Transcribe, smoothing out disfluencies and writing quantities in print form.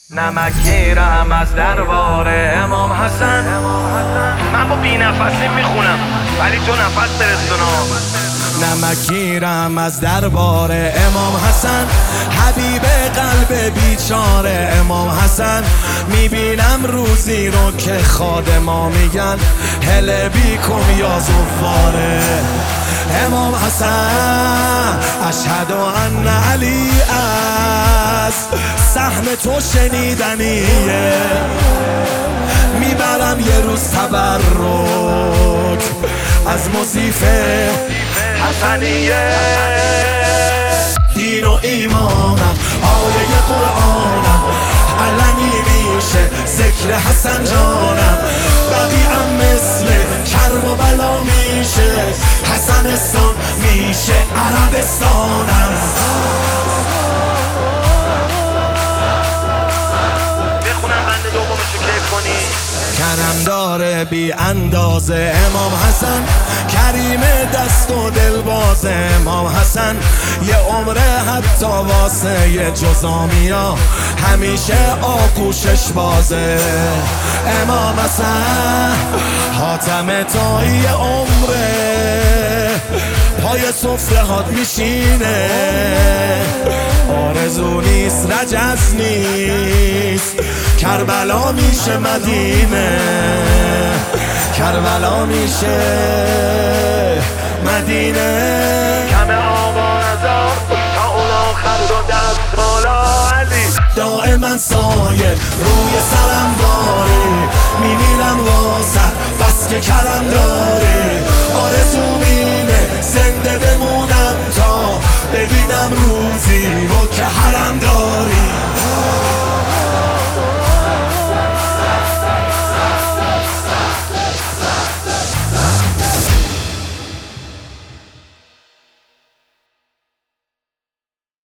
نمکیرم از دربار امام حسن. من با بی نفسی میخونم ولی تو نفس برسونا. نمکیرم از دربار امام حسن، حبیب قلب بیچاره امام حسن. میبینم روزی رو که خادما میگن هله بیکن یا زفاره امام حسن. اشهد ان علی است سهم تو شنیدنیه، میبرم یه روز تبرک از موزیفه حسنیه. دین و ایمانم آیه قرآنم، علنی میشه ذکر حسن جانم. بقیعم مثل کرب و بلا میشه، حسنستان میشه عربستانم. کرم داره بی اندازه امام حسن، کریم دست و دلباز امام حسن. یه عمره حتی واسه جزامیا همیشه آغوشش بازه امام حسن. حاتم تایی عمره پای سفره هات میشینه، آرزو نیست رجز نیست، کربلا میشه مدینه، کربلا میشه مدینه. کم آبان ازار تا اون آخر رو دست بالا علی. دائما سایه روی سرم داره، میمیرم واسه بس که کرم داره. آرزو مینه زنده بمونم تا ببینم روزی رو که حرم داری.